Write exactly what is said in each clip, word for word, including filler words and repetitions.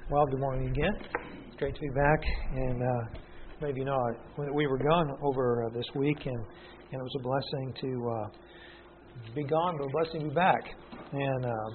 Well, good morning again. It's great to be back. And uh, maybe you know, I, we were gone over uh, this week, and, and it was a blessing to uh, be gone, but a blessing to be back. And uh,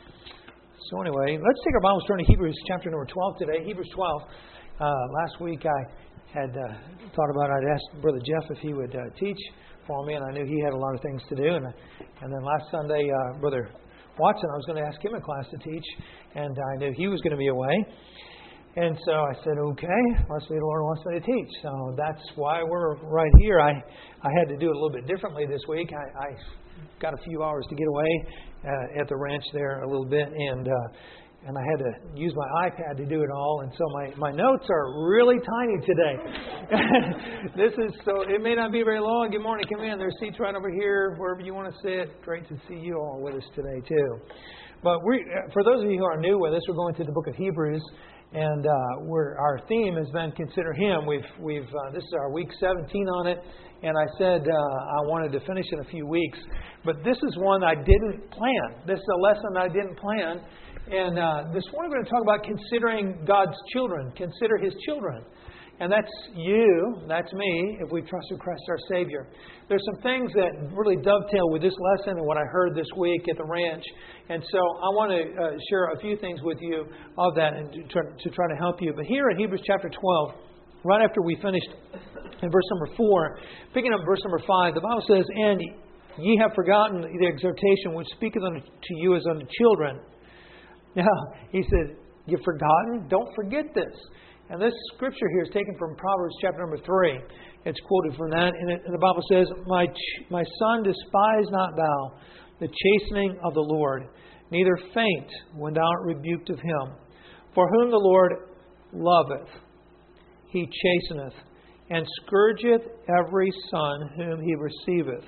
so anyway, let's take our Bibles, turn to Hebrews chapter number twelve today. Hebrews twelve. Uh, last week I had uh, thought about, I'd asked Brother Jeff if he would uh, teach for me, and I knew he had a lot of things to do. And, and then last Sunday, uh, Brother Watson, I was going to ask him a class to teach, and I knew he was going to be away. And so I said, okay, must be the Lord wants me to teach. So that's why we're right here. I, I had to do it a little bit differently this week. I, I got a few hours to get away uh, at the ranch there a little bit, and uh, and I had to use my iPad to do it all. And so my, my notes are really tiny today. This is so it may not be very long. Good morning. Come in. There's seats right over here, wherever you want to sit. Great to see you all with us today too. But we, for those of you who are new with us, we're going through the book of Hebrews, and uh, we're, our theme has been Consider Him. We've we've uh, this is our week seventeen on it, and I said uh, I wanted to finish in a few weeks, but this is one I didn't plan. This is a lesson I didn't plan, and uh, this morning we're going to talk about considering God's children, consider His children. And that's you, that's me, if we trust in Christ our Savior. There's some things that really dovetail with this lesson and what I heard this week at the ranch. And so I want to uh, share a few things with you of that and to try, to try to help you. But here in Hebrews chapter twelve, right after we finished in verse number four, picking up verse number five, the Bible says, "And ye have forgotten the exhortation which speaketh unto you as unto children." Now, he said, you've forgotten? Don't forget this. And this scripture here is taken from Proverbs chapter number three. It's quoted from that. And, it, and the Bible says, My ch- my son, despise not thou the chastening of the Lord, neither faint when thou art rebuked of him. For whom the Lord loveth, he chasteneth, and scourgeth every son whom he receiveth.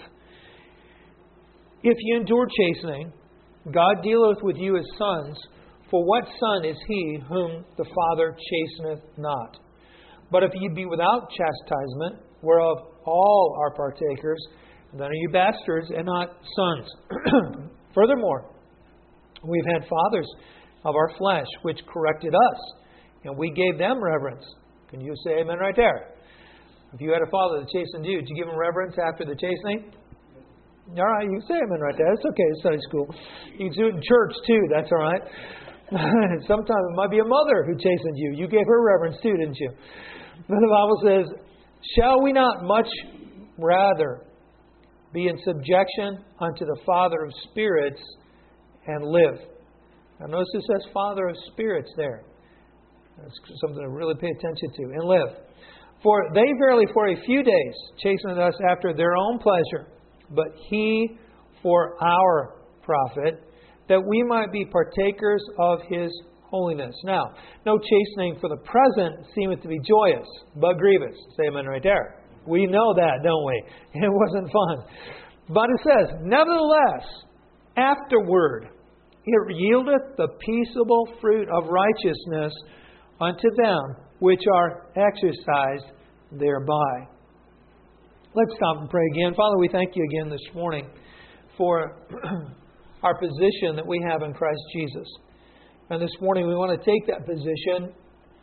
If ye endure chastening, God dealeth with you as sons. For what son is he whom the Father chasteneth not? But if ye be without chastisement, whereof all are partakers, then are you bastards and not sons. Furthermore, we've had fathers of our flesh which corrected us, and we gave them reverence. Can you say amen right there? If you had a father that chastened you, did you give him reverence after the chastening? All right, you can say amen right there. It's okay, it's Sunday school. You can do it in church too, that's all right. Sometimes it might be a mother who chastened you. You gave her reverence too, didn't you? Then the Bible says, shall we not much rather be in subjection unto the Father of spirits and live? Now notice it says Father of spirits there. That's something to really pay attention to. And live. For they verily for a few days chastened us after their own pleasure, but He for our profit, that we might be partakers of His holiness. Now, no chastening for the present seemeth to be joyous, but grievous. Say amen right there. We know that, don't we? It wasn't fun. But it says, nevertheless, afterward, it yieldeth the peaceable fruit of righteousness unto them which are exercised thereby. Let's stop and pray again. Father, we thank you again this morning for our position that we have in Christ Jesus. And this morning we want to take that position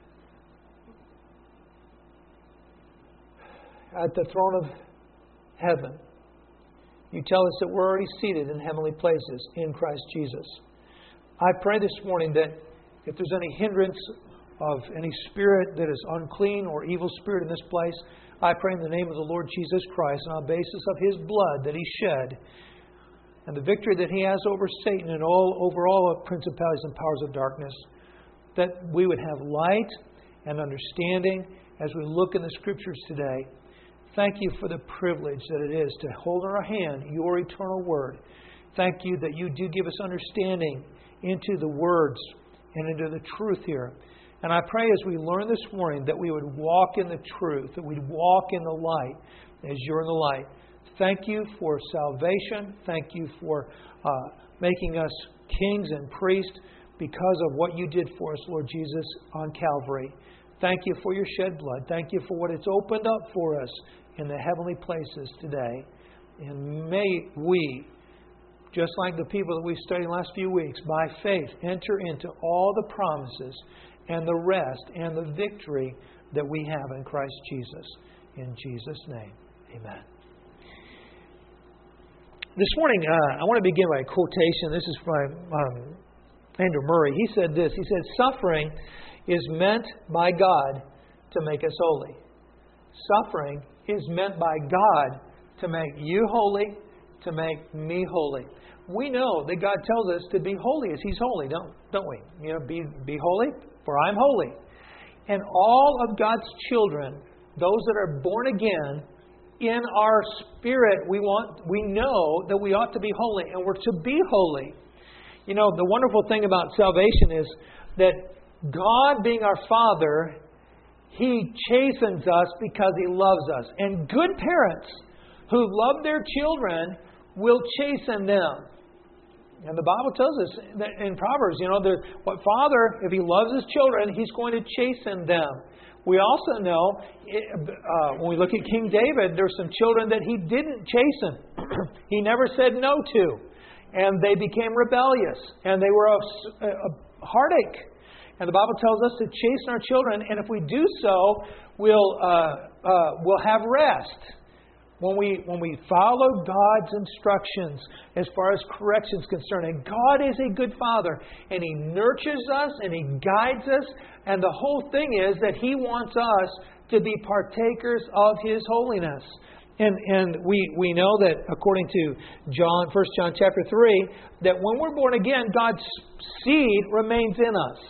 at the throne of heaven. You tell us that we're already seated in heavenly places in Christ Jesus. I pray this morning that if there's any hindrance of any spirit that is unclean or evil spirit in this place, I pray in the name of the Lord Jesus Christ on the basis of His blood that He shed and the victory that He has over Satan and all over all principalities and powers of darkness, that we would have light and understanding as we look in the Scriptures today. Thank you for the privilege that it is to hold in our hand your eternal Word. Thank you that you do give us understanding into the words and into the truth here. And I pray as we learn this morning that we would walk in the truth, that we'd walk in the light as you're in the light. Thank you for salvation. Thank you for uh, making us kings and priests because of what you did for us, Lord Jesus, on Calvary. Thank you for your shed blood. Thank you for what it's opened up for us in the heavenly places today. And may we just like the people that we've studied the last few weeks, by faith, enter into all the promises and the rest and the victory that we have in Christ Jesus. In Jesus' name, amen. This morning, uh, I want to begin by a quotation. This is by um, Andrew Murray. He said this. He said, "Suffering is meant by God to make us holy." Suffering is meant by God to make you holy, to make me holy. We know that God tells us to be holy as He's holy, don't don't we? You know, be be holy, for I'm holy. And all of God's children, those that are born again, in our spirit, we want we know that we ought to be holy, and we're to be holy. You know, the wonderful thing about salvation is that God, being our Father, He chastens us because He loves us. And good parents who love their children will chasten them. And the Bible tells us that in Proverbs, you know, the, what father, if he loves his children, he's going to chasten them. We also know, uh, when we look at King David, there's some children that he didn't chasten. He never said no to. And they became rebellious. And they were a, a heartache. And the Bible tells us to chasten our children. And if we do so, we'll, uh, uh, we'll have rest. When we when we follow God's instructions as far as correction is concerned. And God is a good Father. And He nurtures us and He guides us. And the whole thing is that He wants us to be partakers of His holiness. And and we, we know that according to John, First John chapter three, that when we're born again, God's seed remains in us.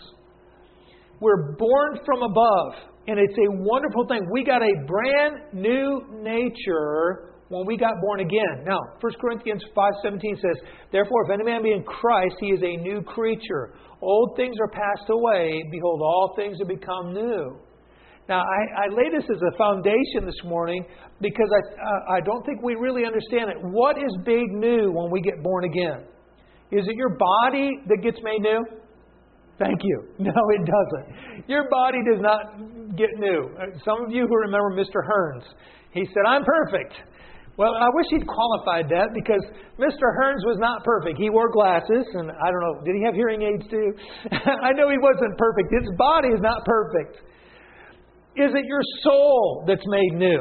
We're born from above. And it's a wonderful thing. We got a brand new nature when we got born again. Now, First Corinthians five seventeen says, "Therefore, if any man be in Christ, he is a new creature. Old things are passed away. Behold, all things have become new." Now, I, I lay this as a foundation this morning because I, uh, I don't think we really understand it. What is made new when we get born again? Is it your body that gets made new? Thank you. No, it doesn't. Your body does not get new. Some of you who remember Mister Hearns, he said, "I'm perfect." Well, I wish he'd qualified that because Mister Hearns was not perfect. He wore glasses, and I don't know, did he have hearing aids too? I know he wasn't perfect. His body is not perfect. Is it your soul that's made new?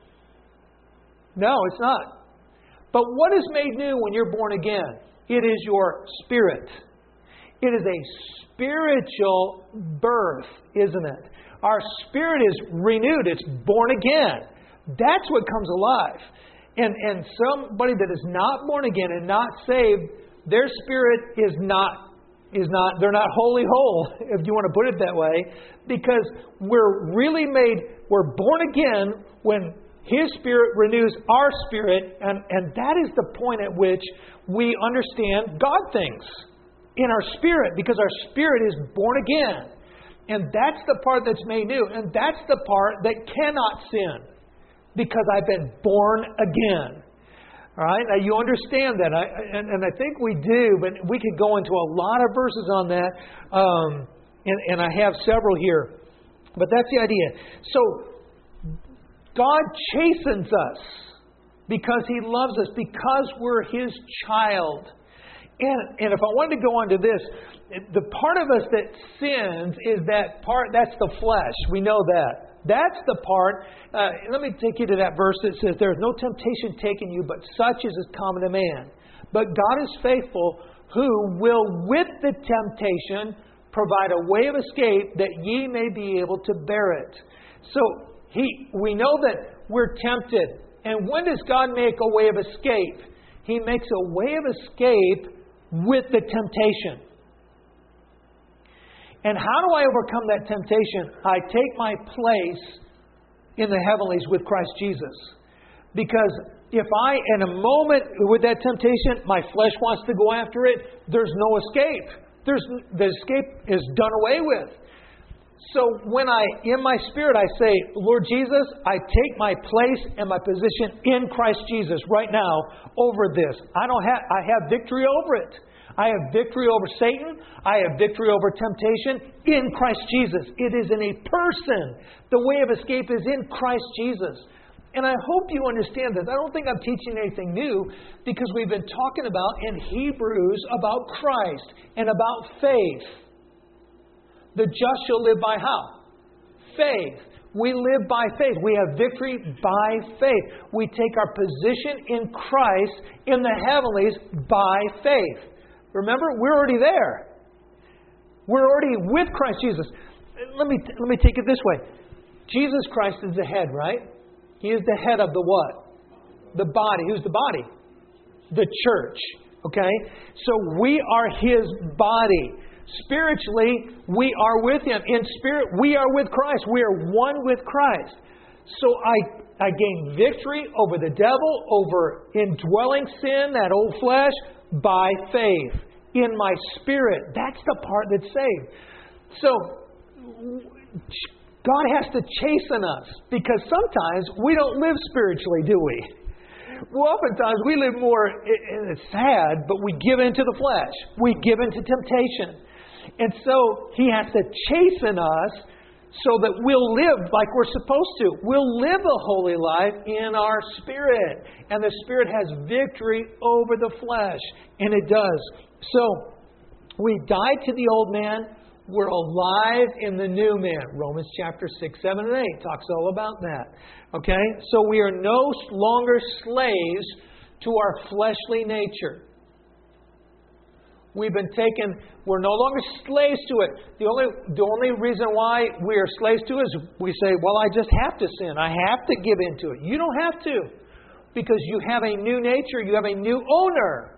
No, it's not. But what is made new when you're born again? It is your spirit. It is a spiritual birth, isn't it? Our spirit is renewed. It's born again. That's what comes alive. And and somebody that is not born again and not saved, their spirit is not is not they're not wholly whole, if you want to put it that way, because we're really made we're born again when His Spirit renews our spirit, and, and that is the point at which we understand God things. In our spirit, because our spirit is born again. And that's the part that's made new. And that's the part that cannot sin. Because I've been born again. All right? Now you understand that. I, and, and I think we do, but we could go into a lot of verses on that. Um, and, and I have several here. But that's the idea. So God chastens us because He loves us, because we're His child. And, and if I wanted to go on to this, the part of us that sins is that part, that's the flesh. We know that. That's the part. Uh, let me take you to that verse that says, "There is no temptation taken you, but such as is common to man. But God is faithful, who will with the temptation provide a way of escape that ye may be able to bear it." So he, we know that we're tempted. And when does God make a way of escape? He makes a way of escape with the temptation. And how do I overcome that temptation? I take my place in the heavenlies with Christ Jesus. Because if I, in a moment with that temptation, my flesh wants to go after it, there's no escape. There's, the escape is done away with. So when I, in my spirit, I say, "Lord Jesus, I take my place and my position in Christ Jesus right now over this. I don't have, I have victory over it. I have victory over Satan. I have victory over temptation in Christ Jesus." It is in a person. The way of escape is in Christ Jesus. And I hope you understand this. I don't think I'm teaching anything new because we've been talking about in Hebrews about Christ and about faith. The just shall live by how? Faith. We live by faith. We have victory by faith. We take our position in Christ in the heavenlies by faith. Remember, we're already there. We're already with Christ Jesus. Let me, let me take it this way. Jesus Christ is the head, right? He is the head of the what? The body. Who's the body? The church. Okay? So we are His body. Spiritually, we are with Him. In spirit, we are with Christ. We are one with Christ. So I, I gain victory over the devil, over indwelling sin, that old flesh, by faith. In my spirit. That's the part that's saved. So, God has to chasten us because sometimes we don't live spiritually, do we? Well, oftentimes we live more, and it's sad, but we give into the flesh. We give into temptation. And so He has to chasten us so that we'll live like we're supposed to. We'll live a holy life in our spirit. And the Spirit has victory over the flesh. And it does. So, we died to the old man. We're alive in the new man. Romans chapter six, seven, and eight talks all about that. Okay? So we are no longer slaves to our fleshly nature. We've been taken, we're no longer slaves to it. The only, the only reason why we are slaves to it is we say, well, I just have to sin. I have to give into it. You don't have to. Because you have a new nature. You have a new owner.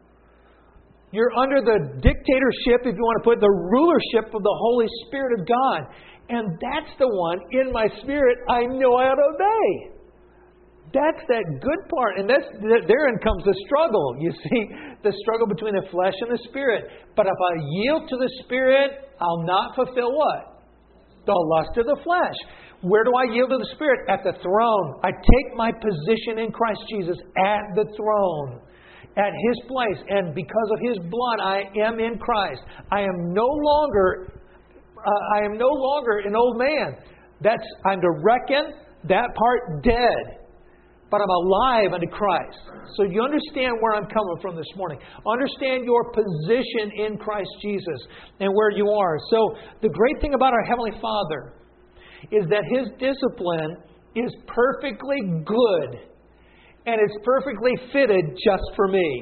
You're under the dictatorship, if you want to put it, the rulership of the Holy Spirit of God. And that's the one in my spirit I know I ought to obey. That's that good part. And that's, therein comes the struggle. You see, the struggle between the flesh and the spirit. But if I yield to the Spirit, I'll not fulfill what? The lust of the flesh. Where do I yield to the Spirit? At the throne. I take my position in Christ Jesus at the throne. At His place. And because of His blood, I am in Christ. I am no longer, uh, I am no longer an old man. That's, I'm to reckon that part dead. But I'm alive unto Christ. So you understand where I'm coming from this morning. Understand your position in Christ Jesus and where you are. So the great thing about our Heavenly Father is that His discipline is perfectly good. And it's perfectly fitted just for me.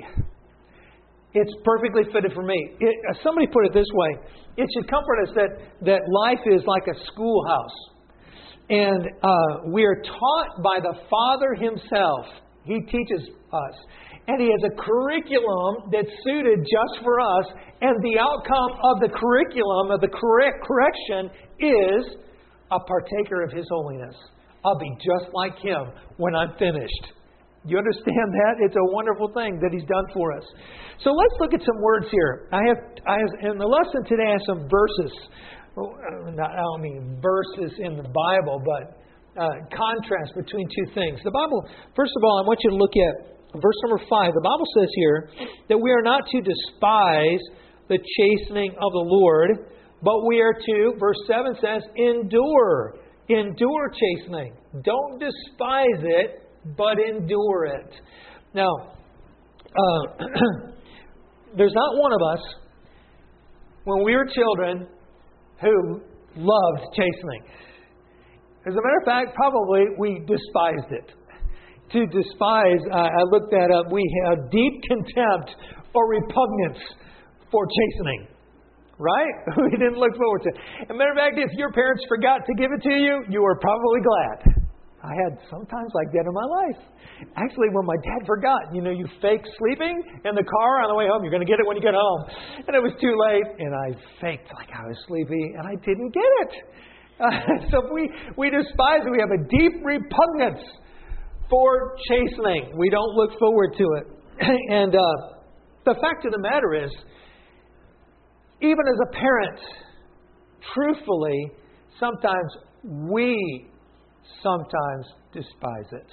It's perfectly fitted for me. It, somebody put it this way. It should comfort us that, that life is like a schoolhouse. And uh, we are taught by the Father Himself. He teaches us. And He has a curriculum that's suited just for us. And the outcome of the curriculum, of the correct correction, is a partaker of His holiness. I'll be just like Him when I'm finished. You understand that? It's a wonderful thing that He's done for us. So let's look at some words here. I have, I have in the lesson today, I have some verses. I don't mean verses in the Bible, but uh, contrast between two things. The Bible, first of all, I want you to look at verse number five. The Bible says here that we are not to despise the chastening of the Lord, but we are to, verse seven says, endure. Endure chastening. Don't despise it, but endure it. Now, uh, there's not one of us, when we were children, who loved chastening. As a matter of fact, probably we despised it. To despise, uh, I looked that up, we have deep contempt or repugnance for chastening. Right? We didn't look forward to it. As a matter of fact, if your parents forgot to give it to you, you were probably glad. I had sometimes like that in my life. Actually, when my dad forgot, you know, you fake sleeping in the car on the way home. You're going to get it when you get home. And it was too late. And I faked like I was sleepy. And I didn't get it. Uh, so we, we despise it. We have a deep repugnance for chastening. We don't look forward to it. And uh, the fact of the matter is, even as a parent, truthfully, sometimes we sometimes despise it.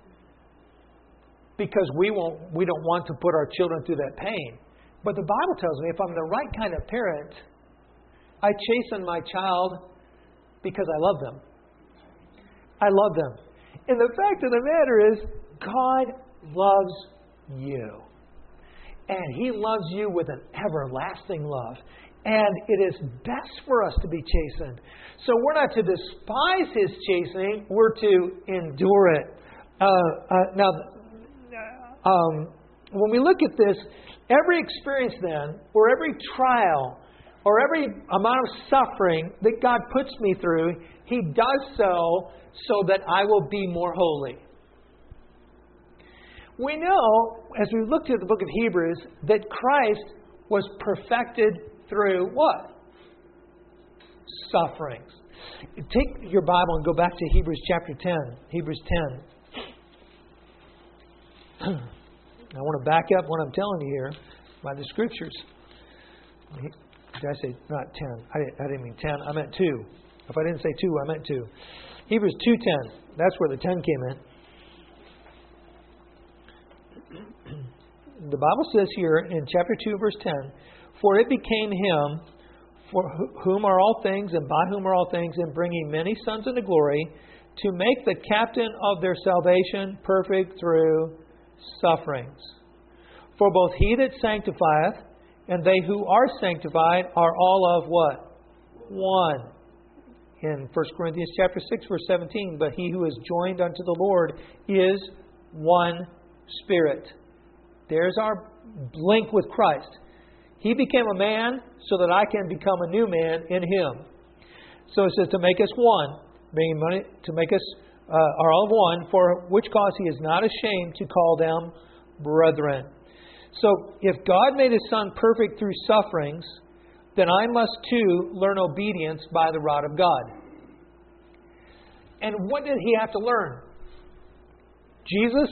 Because we won't, we don't want to put our children through that pain. But the Bible tells me if I'm the right kind of parent, I chasten my child because I love them. I love them. And the fact of the matter is, God loves you. And He loves you with an everlasting love. And it is best for us to be chastened. So we're not to despise His chastening. We're to endure it. Uh, uh, now, um, when we look at this, every experience then, or every trial, or every amount of suffering that God puts me through, He does so so that I will be more holy. We know, as we looked at the book of Hebrews, that Christ was perfected through what? Sufferings. Take your Bible and go back to Hebrews chapter ten. Hebrews ten. I want to back up what I'm telling you here by the Scriptures. Did I say not ten? I didn't, I didn't mean ten. I meant two. If I didn't say two, I meant two. Hebrews two ten. That's where the ten came in. The Bible says here in chapter two, verse ten, "For it became Him, for whom are all things, and by whom are all things, and bringing many sons into glory, to make the captain of their salvation perfect through sufferings. For both He that sanctifieth and they who are sanctified are all of" what? One. In First Corinthians chapter six, verse seventeen, "But he who is joined unto the Lord is one spirit." There's our link with Christ. He became a man so that I can become a new man in Him. So it says to make us one, meaning money, to make us uh, are all of one, for which cause He is not ashamed to call them brethren. So if God made His Son perfect through sufferings, then I must too learn obedience by the rod of God. And what did He have to learn? Jesus,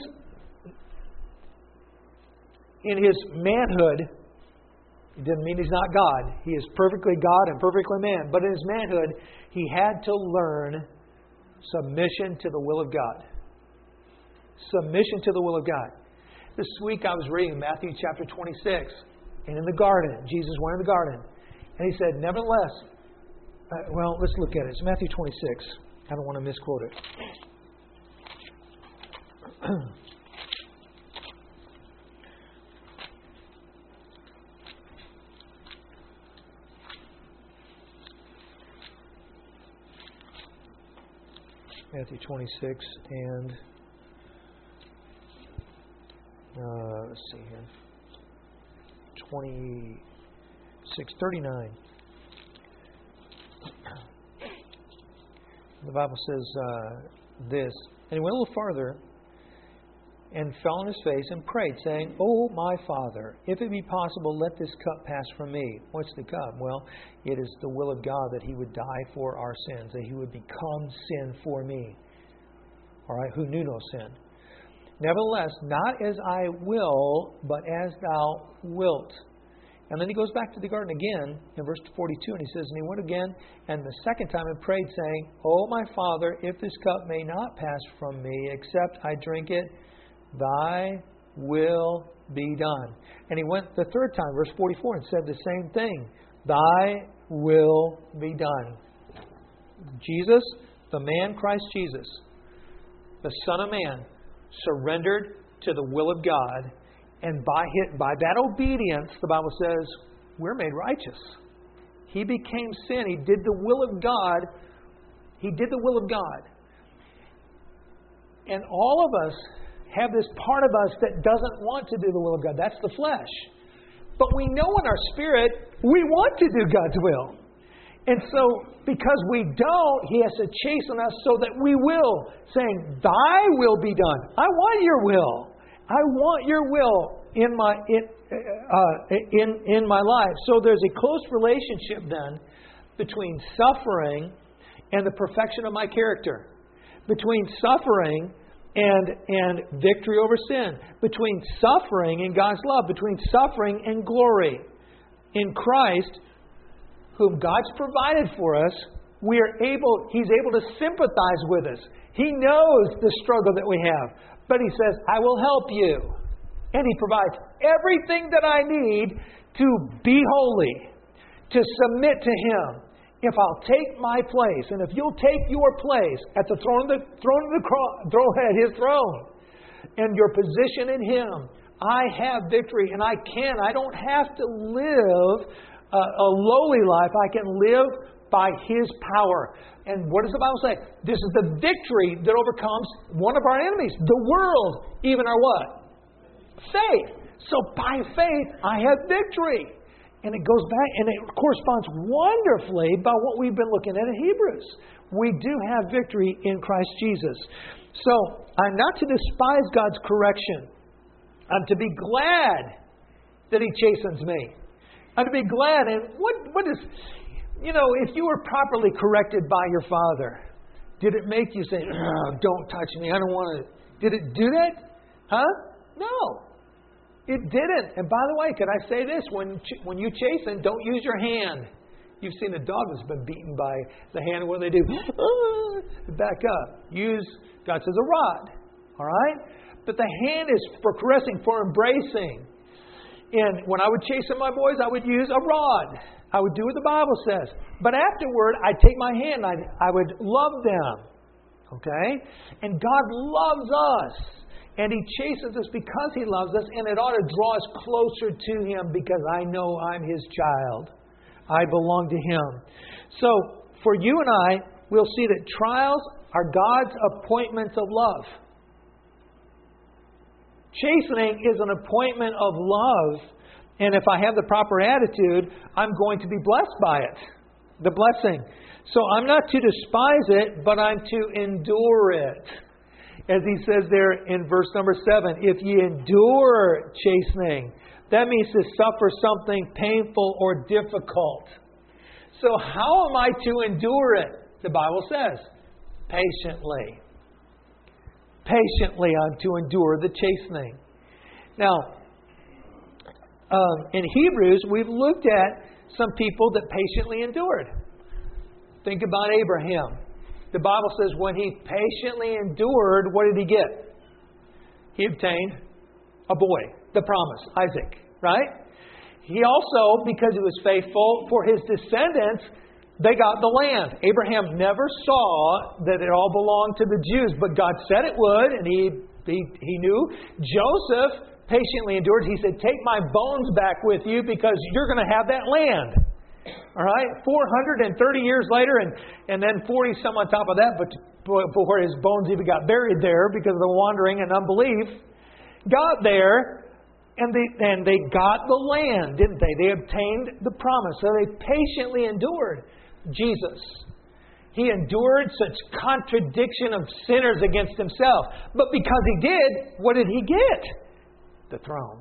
in His manhood, it doesn't mean He's not God. He is perfectly God and perfectly man. But in His manhood, He had to learn submission to the will of God. Submission to the will of God. This week I was reading Matthew chapter twenty-six. And in the garden, Jesus went in the garden. And He said, nevertheless, uh, well, let's look at it. It's Matthew twenty-six. I don't want to misquote it. Matthew twenty-six and uh, let's see here, twenty-six thirty-nine. The Bible says uh, this, and He went a little farther and fell on His face and prayed, saying, "Oh, my Father, if it be possible, let this cup pass from me." What's the cup? Well, it is the will of God that He would die for our sins, that He would become sin for me. All right, who knew no sin. "Nevertheless, not as I will, but as Thou wilt." And then He goes back to the garden again in verse forty-two, and He says, "And He went again, and the second time and prayed, saying, Oh, my Father, if this cup may not pass from me, except I drink it, Thy will be done." And He went the third time, verse forty-four, and said the same thing. Thy will be done. Jesus, the man Christ Jesus, the Son of Man, surrendered to the will of God. And by his, by that obedience, the Bible says, we're made righteous. He became sin. He did the will of God. He did the will of God. And all of us have this part of us that doesn't want to do the will of God. That's the flesh. But we know in our spirit, we want to do God's will. And so, because we don't, He has to chasten us so that we will, saying, Thy will be done. I want Your will. I want Your will in my in uh, in in my life. So there's a close relationship then between suffering and the perfection of my character, between suffering and and victory over sin, between suffering and God's love, between suffering and glory. In Christ, whom God's provided for us, we are able. He's able to sympathize with us. He knows the struggle that we have. But He says, I will help you. And He provides everything that I need to be holy, to submit to Him, if I'll take my place, and if you'll take your place at the throne of the throne of the cross, throne at His throne, and your position in Him, I have victory, and I can. I don't have to live a, a lowly life. I can live by His power. And what does the Bible say? This is the victory that overcomes one of our enemies, the world, even our what? Faith. So by faith, I have victory. And it goes back, and it corresponds wonderfully by what we've been looking at in Hebrews. We do have victory in Christ Jesus. So I'm not to despise God's correction. I'm to be glad that He chastens me. I'm to be glad. And what what is, you know, if you were properly corrected by your father, did it make you say, oh, don't touch me, I don't want to. Did it do that? Huh? No. It didn't. And by the way, could I say this? When when you chasten, don't use your hand. You've seen a dog that's been beaten by the hand. What do they do? Back up. Use, God says, a rod. All right? But the hand is for caressing, for embracing. And when I would chasten my boys, I would use a rod. I would do what the Bible says. But afterward, I'd take my hand. I'd, I would love them. Okay? And God loves us. And He chastens us because He loves us. And it ought to draw us closer to Him because I know I'm His child. I belong to Him. So, for you and I, we'll see that trials are God's appointments of love. Chastening is an appointment of love. And if I have the proper attitude, I'm going to be blessed by it. The blessing. So I'm not to despise it, but I'm to endure it. As He says there in verse number seven, if ye endure chastening, that means to suffer something painful or difficult. So how am I to endure it? The Bible says, patiently. Patiently I'm to endure the chastening. Now, um, in Hebrews, we've looked at some people that patiently endured. Think about Abraham. The Bible says when he patiently endured, what did he get? He obtained a boy, the promise, Isaac, right? He also, because he was faithful for his descendants, they got the land. Abraham never saw that it all belonged to the Jews, but God said it would, and he, he, he knew. Joseph patiently endured. He said, take my bones back with you because you're going to have that land. All right, four hundred thirty years later, and, and then forty some on top of that, but before his bones even got buried there because of the wandering and unbelief, got there, and they and they got the land, didn't they? They obtained the promise. So they patiently endured. Jesus, He endured such contradiction of sinners against Himself. But because He did, what did He get? The throne.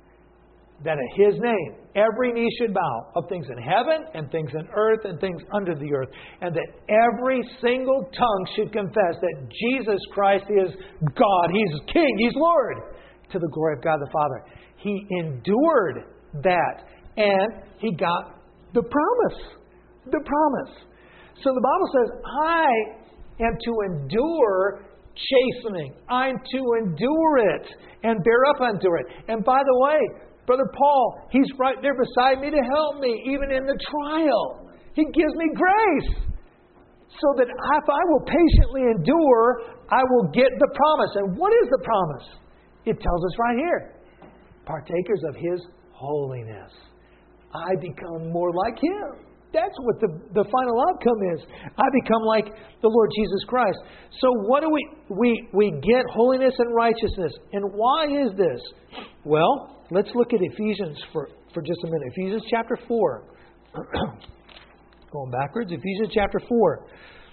That at His name, every knee should bow of things in heaven and things in earth and things under the earth. And that every single tongue should confess that Jesus Christ is God. He's King. He's Lord. To the glory of God the Father. He endured that. And He got the promise. The promise. So the Bible says, I am to endure chastening. I'm to endure it and bear up unto it. And by the way, Brother Paul, he's right there beside me to help me, even in the trial. He gives me grace. So that if I will patiently endure, I will get the promise. And what is the promise? It tells us right here. Partakers of His holiness. I become more like Him. That's what the, the final outcome is. I become like the Lord Jesus Christ. So what do we, we, we get holiness and righteousness. And why is this? Well, let's look at Ephesians for, for just a minute. Ephesians chapter four. Going backwards. Ephesians chapter four.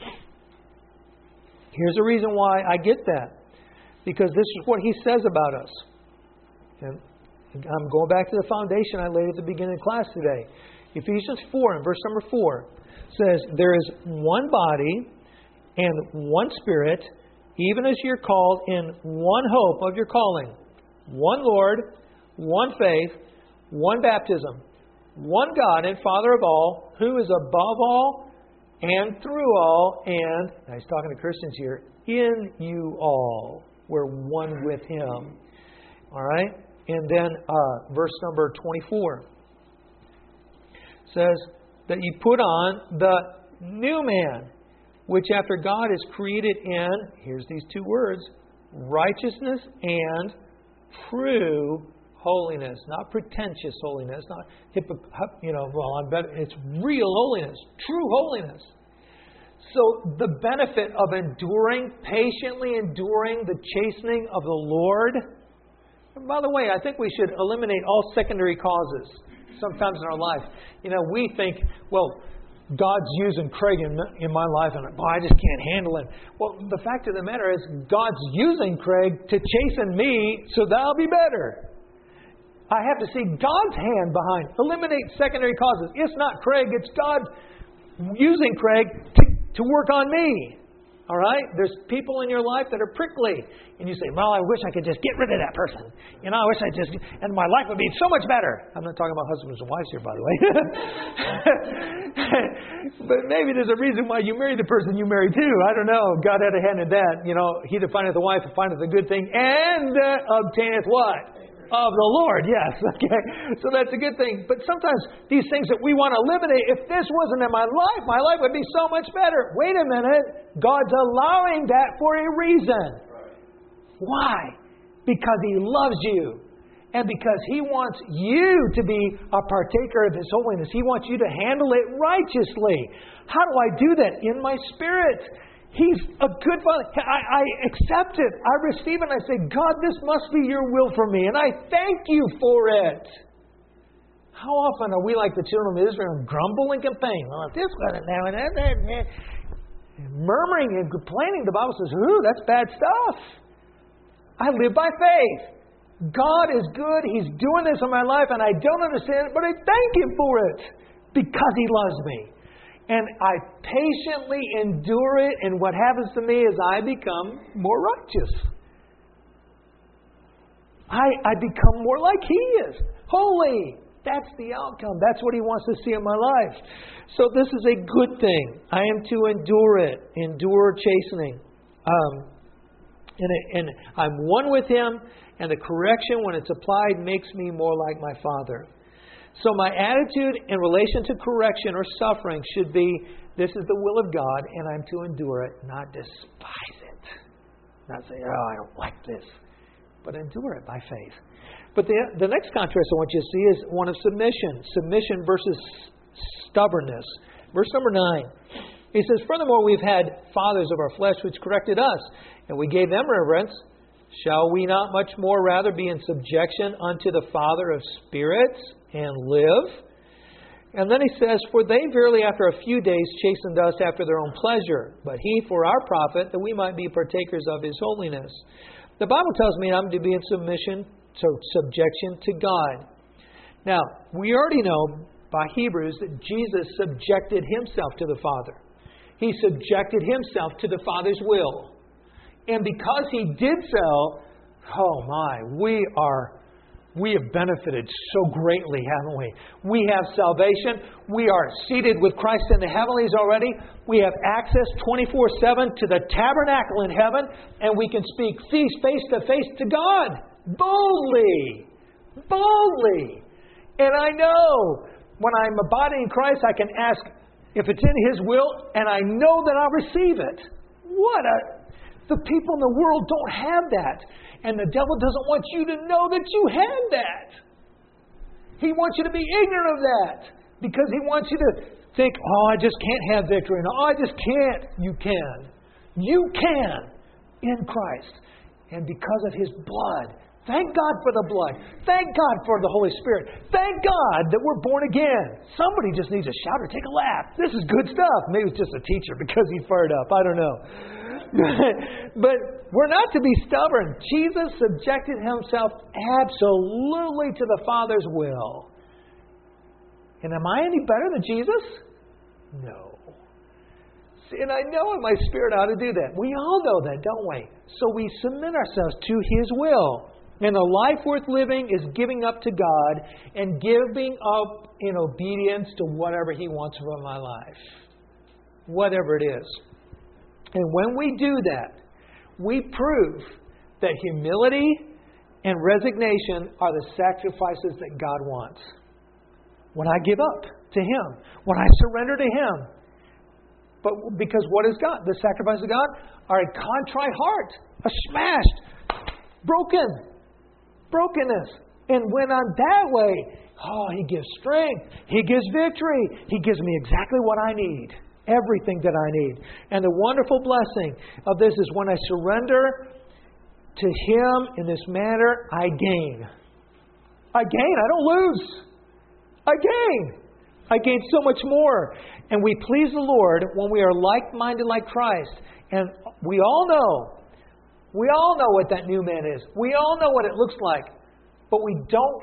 Here's the reason why I get that. Because this is what He says about us. And I'm going back to the foundation I laid at the beginning of class today. Ephesians four and verse number four says, there is one body and one Spirit, even as you're called in one hope of your calling. One Lord, one faith, one baptism, one God and Father of all, who is above all and through all, and, now he's talking to Christians here, in you all. We're one with Him. All right? And then uh, verse number twenty-four says, that you put on the new man, which after God is created in, here's these two words, righteousness and true holiness. Not pretentious holiness, not hypo, you know, well, I'm better. It's real holiness, true holiness. So the benefit of enduring, patiently enduring the chastening of the Lord. And by the way, I think we should eliminate all secondary causes sometimes in our life. You know, we think, well, God's using Craig in, in my life, and well, I just can't handle him. Well, the fact of the matter is, God's using Craig to chasten me so that I'll be better. I have to see God's hand behind. Eliminate secondary causes. It's not Craig, it's God using Craig to, to work on me. All right? There's people in your life that are prickly. And you say, well, I wish I could just get rid of that person. You know, I wish I just... And my life would be so much better. I'm not talking about husbands and wives here, by the way. But maybe there's a reason why you married the person you married too. I don't know. God had a hand in that. You know, he that findeth a wife findeth a good thing and uh, obtaineth what? Of the Lord, yes. Okay, so that's a good thing. But sometimes these things that we want to eliminate, if this wasn't in my life, my life would be so much better. Wait a minute. God's allowing that for a reason. Why? Because He loves you. And because He wants you to be a partaker of His holiness. He wants you to handle it righteously. How do I do that? In my spirit. He's a good Father. I, I accept it. I receive it. And I say, God, this must be your will for me. And I thank you for it. How often are we like the children of Israel and grumble and complain? Well, if this wasn't now and that, that, that. Murmuring and complaining, the Bible says, ooh, that's bad stuff. I live by faith. God is good. He's doing this in my life and I don't understand it, but I thank Him for it because He loves me. And I patiently endure it, and what happens to me is I become more righteous. I, I become more like He is. Holy. That's the outcome. That's what He wants to see in my life. So this is a good thing. I am to endure it. Endure chastening. Um, and, it, and I'm one with Him, and the correction, when it's applied, makes me more like my Father. So my attitude in relation to correction or suffering should be, this is the will of God, and I'm to endure it, not despise it. Not say, oh, I don't like this. But endure it by faith. But the, the next contrast I want you to see is one of submission. Submission versus stubbornness. Verse number nine. He says, furthermore, we've had fathers of our flesh which corrected us, and we gave them reverence. Shall we not much more rather be in subjection unto the Father of spirits and live? And then he says, for they verily after a few days chastened us after their own pleasure, but He for our profit, that we might be partakers of His holiness. The Bible tells me I'm to be in submission, so subjection to God. Now, we already know by Hebrews that Jesus subjected Himself to the Father. He subjected Himself to the Father's will. And because He did so, oh my, we are, we have benefited so greatly, haven't we? We have salvation. We are seated with Christ in the heavenlies already. We have access twenty-four seven to the tabernacle in heaven. And we can speak face to face to God. Boldly. Boldly. And I know when I'm abiding in Christ, I can ask if it's in His will, and I know that I'll receive it. What a... The people in the world don't have that. And the devil doesn't want you to know that you have that. He wants you to be ignorant of that. Because he wants you to think, oh, I just can't have victory. No, I just can't. You can. You can in Christ. And because of His blood. Thank God for the blood. Thank God for the Holy Spirit. Thank God that we're born again. Somebody just needs a shout or take a laugh. This is good stuff. Maybe it's just a teacher because he's fired up. I don't know. But we're not to be stubborn. Jesus subjected Himself absolutely to the Father's will. And am I any better than Jesus? No. See, and I know in my spirit how to do that. We all know that, don't we? So we submit ourselves to His will. And a life worth living is giving up to God and giving up in obedience to whatever He wants from my life. Whatever it is. And when we do that, we prove that humility and resignation are the sacrifices that God wants. When I give up, to Him, when I surrender to Him. But because what is God? The sacrifice of God are a contrite heart, a smashed, broken, brokenness. And when I'm that way, oh, He gives strength. He gives victory. He gives me exactly what I need. Everything that I need. And the wonderful blessing of this is when I surrender to Him in this manner, I gain. I gain. I don't lose. I gain. I gain so much more. And we please the Lord when we are like-minded like Christ. And we all know, we all know what that new man is. We all know what it looks like. But we don't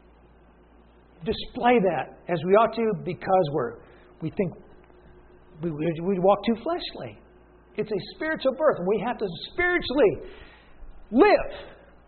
display that as we ought to because we're, we think we, we walk too fleshly. It's a spiritual birth, and we have to spiritually live.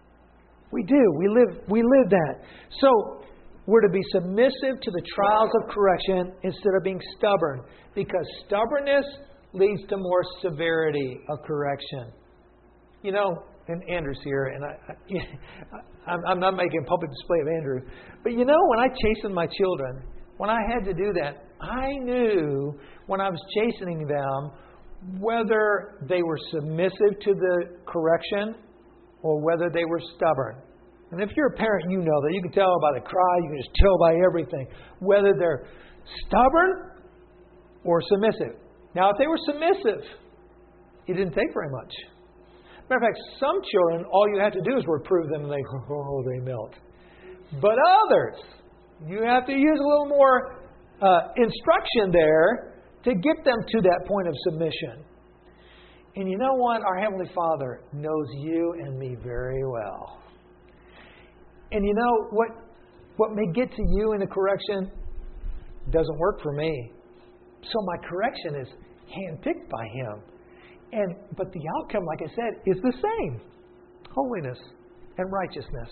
We do. We live, we live that. So, we're to be submissive to the trials of correction instead of being stubborn. Because stubbornness leads to more severity of correction. You know, and Andrew's here, and I, I, I'm not making a public display of Andrew. But you know, when I chastened my children, when I had to do that, I knew when I was chastening them whether they were submissive to the correction or whether they were stubborn. And if you're a parent, you know that. You can tell by the cry. You can just tell by everything. Whether they're stubborn or submissive. Now, if they were submissive, it didn't take very much. Matter of fact, some children, all you have to do is reprove them and they, oh, they melt. But others, you have to use a little more uh, instruction there to get them to that point of submission. And you know what? Our Heavenly Father knows you and me very well. And you know, what what may get to you in the correction doesn't work for me. So my correction is handpicked by Him. And but the outcome, like I said, is the same. Holiness and righteousness.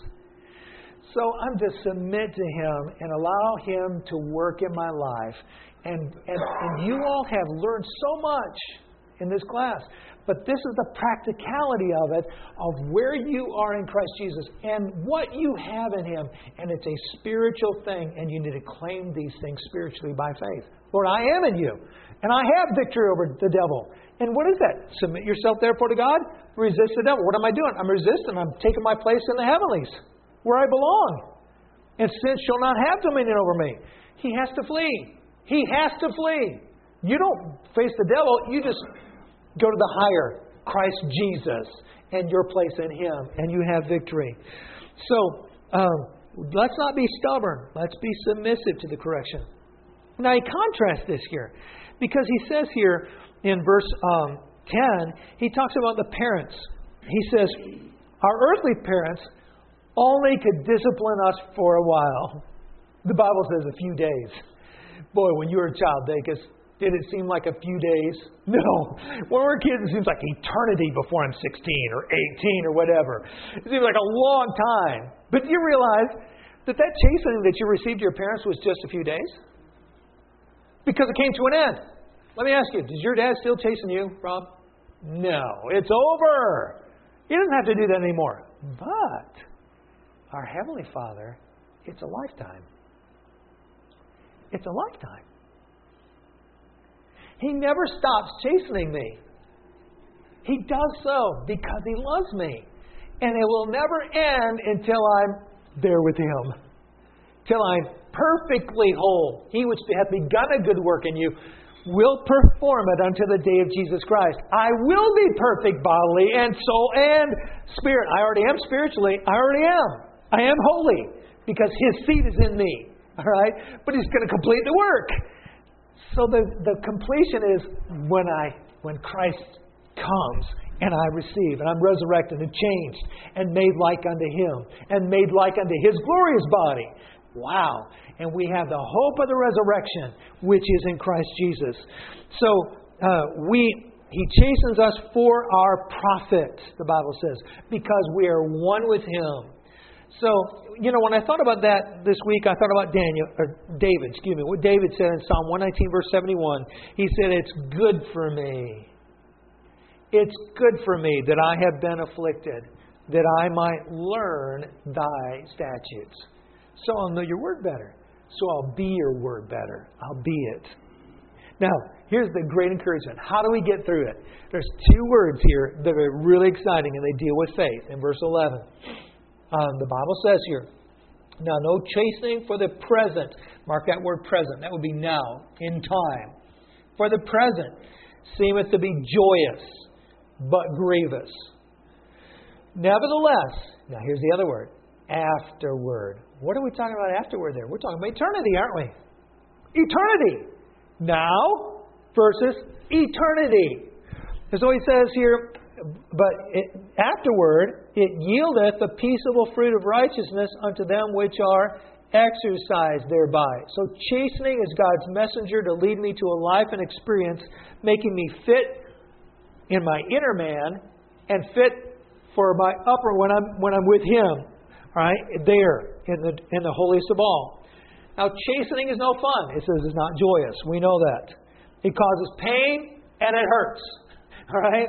So I'm to submit to Him and allow Him to work in my life. And, and, and you all have learned so much in this class. But this is the practicality of it, of where you are in Christ Jesus and what you have in Him. And it's a spiritual thing, and you need to claim these things spiritually by faith. Lord, I am in you, and I have victory over the devil. And what is that? Submit yourself, therefore, to God. Resist the devil. What am I doing? I'm resisting. I'm taking my place in the heavenlies, where I belong. And sin shall not have dominion over me. He has to flee. He has to flee. You don't face the devil. You just go to the higher, Christ Jesus, and your place in Him, and you have victory. So, um, let's not be stubborn. Let's be submissive to the correction. Now, he contrasts this here, because he says here in verse um, ten, he talks about the parents. He says, our earthly parents only could discipline us for a while. The Bible says a few days. Boy, when you were a child, Dacus, did it seem like a few days? No. When we're kids, it seems like eternity before I'm sixteen or eighteen or whatever. It seems like a long time. But do you realize that that chastening that you received your parents was just a few days? Because it came to an end. Let me ask you, does your dad still chasten you, Rob? No. It's over. He doesn't have to do that anymore. But our Heavenly Father, it's a lifetime. It's a lifetime. He never stops chastening me. He does so because He loves me. And it will never end until I'm there with Him. Till I'm perfectly whole. He which hath begun a good work in you will perform it unto the day of Jesus Christ. I will be perfect bodily and soul and spirit. I already am spiritually. I already am. I am holy because His seed is in me. All right? But He's going to complete the work. So the, the completion is when I when Christ comes and I receive and I'm resurrected and changed and made like unto Him and made like unto His glorious body. Wow. And we have the hope of the resurrection, which is in Christ Jesus. So uh, we He chastens us for our profit, the Bible says, because we are one with Him. So, you know, when I thought about that this week, I thought about Daniel, or David, excuse me, what David said in Psalm one nineteen, verse seventy-one. He said, it's good for me. It's good for me that I have been afflicted, that I might learn thy statutes. So I'll know your word better. so I'll be your word better. I'll be it. Now, here's the great encouragement. How do we get through it? There's two words here that are really exciting, and they deal with faith. In verse eleven, um, the Bible says here, now no chastening for the present. Mark that word present. That would be now, in time. For the present seemeth to be joyous, but grievous. Nevertheless, now here's the other word, afterward. What are we talking about afterward there? We're talking about eternity, aren't we? Eternity. Now versus eternity. And so he says here, but it, afterward it yieldeth the peaceable fruit of righteousness unto them which are exercised thereby. So chastening is God's messenger to lead me to a life and experience, making me fit in my inner man and fit for my upper when I'm when I'm with Him. All right, there in the in the holiest of all. Now, chastening is no fun. It says it's not joyous. We know that. It causes pain and it hurts. All right?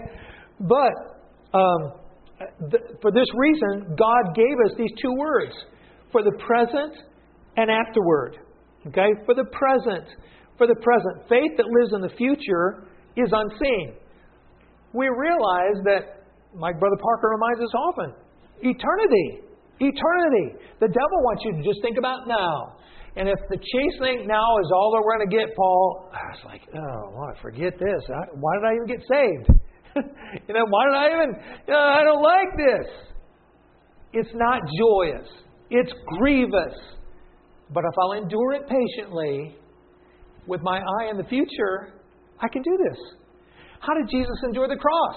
But um, th- for this reason, God gave us these two words. For the present and afterward. Okay? For the present. For the present. Faith that lives in the future is unseen. We realize that, like Brother Parker reminds us often, eternity. Eternity. The devil wants you to just think about now. And if the chastening now is all that we're going to get, Paul, I was like, oh, well, forget this. I, why did I even get saved? you know, why did I even, you know, I don't like this. It's not joyous. It's grievous. But if I'll endure it patiently, with my eye in the future, I can do this. How did Jesus endure the cross?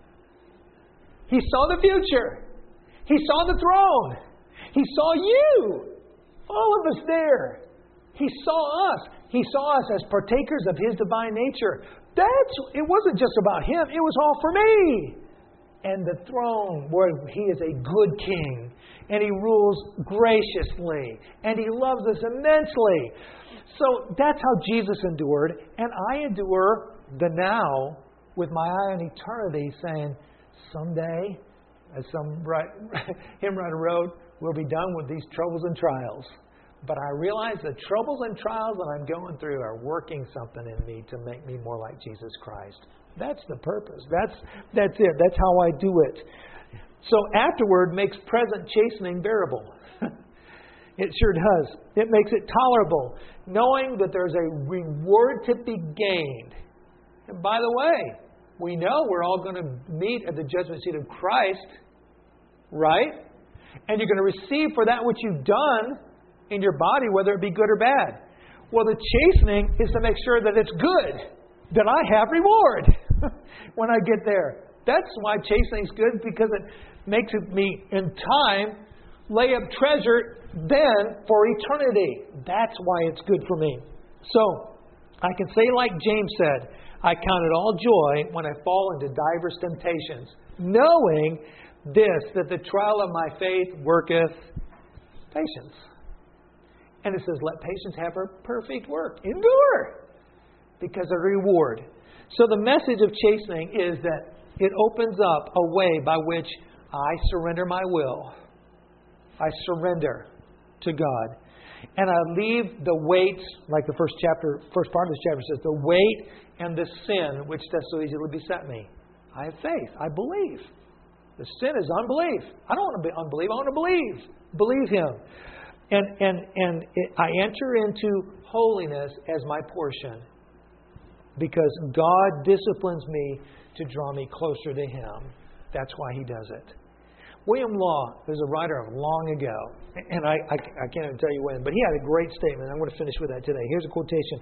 He saw the future. He saw the throne. He saw you. All of us there. He saw us. He saw us as partakers of His divine nature. That's, it wasn't just about Him. It was all for me. And the throne where He is a good King. And He rules graciously. And He loves us immensely. So that's how Jesus endured. And I endure the now with my eye on eternity, saying, someday, as some write, hymn writer wrote, we'll be done with these troubles and trials. But I realize the troubles and trials that I'm going through are working something in me to make me more like Jesus Christ. That's the purpose. That's that's it. That's how I do it. So afterward makes present chastening bearable. It sure does. It makes it tolerable, knowing that there's a reward to be gained. And by the way, we know we're all going to meet at the judgment seat of Christ, right? And you're going to receive for that which you've done in your body, whether it be good or bad. Well, the chastening is to make sure that it's good, that I have reward when I get there. That's why chastening is good, because it makes me, in time, lay up treasure then for eternity. That's why it's good for me. So, I can say like James said, I count it all joy when I fall into divers temptations, knowing this, that the trial of my faith worketh patience. And it says, let patience have her perfect work. Endure! Because of reward. So the message of chastening is that it opens up a way by which I surrender my will. I surrender to God. And I leave the weights, like the first chapter, first part of this chapter says, the weight and the sin which does so easily beset me. I have faith. I believe. The sin is unbelief. I don't want to be unbelief. I want to believe. Believe Him. And and and it, I enter into holiness as my portion, because God disciplines me to draw me closer to Him. That's why He does it. William Law is a writer of long ago, and I, I, I can't even tell you when, but he had a great statement. I'm going to finish with that today. Here's a quotation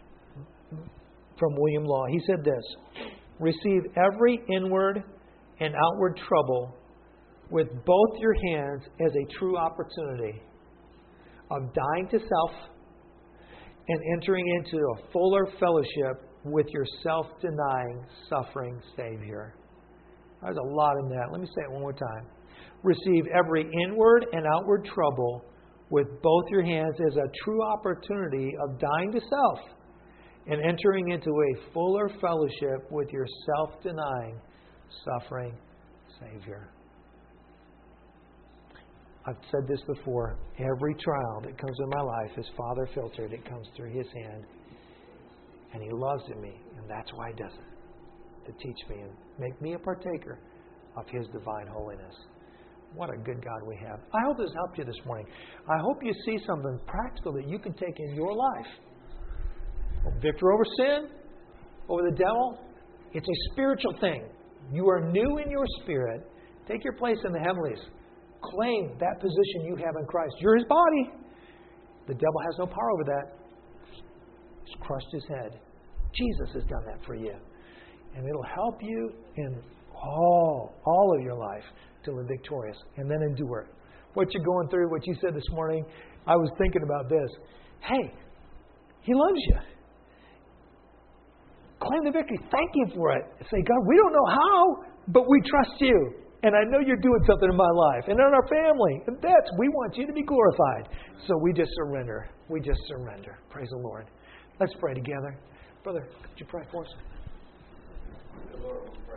from William Law. He said this: receive every inward and outward trouble with both your hands as a true opportunity of dying to self and entering into a fuller fellowship with your self-denying, suffering Savior. There's a lot in that. Let me say it one more time. Receive every inward and outward trouble with both your hands as a true opportunity of dying to self and entering into a fuller fellowship with your self-denying, suffering Savior. I've said this before. Every trial that comes in my life is Father filtered. It comes through His hand. And He loves in me. And that's why He does it. To teach me and make me a partaker of His divine holiness. What a good God we have. I hope this helped you this morning. I hope you see something practical that you can take in your life. Victory over sin, over the devil. It's a spiritual thing. You are new in your spirit. Take your place in the heavenlies. Claim that position you have in Christ. You're His body. The devil has no power over that. He's crushed his head. Jesus has done that for you. And it'll help you in all, all of your life to live victorious. And then endure. What you're going through, what you said this morning, I was thinking about this. Hey, He loves you. Claim the victory. Thank Him for it. Say, God, we don't know how, but we trust You. And I know You're doing something in my life and in our family. And that's, we want You to be glorified. So we just surrender. We just surrender. Praise the Lord. Let's pray together. Brother, could you pray for us?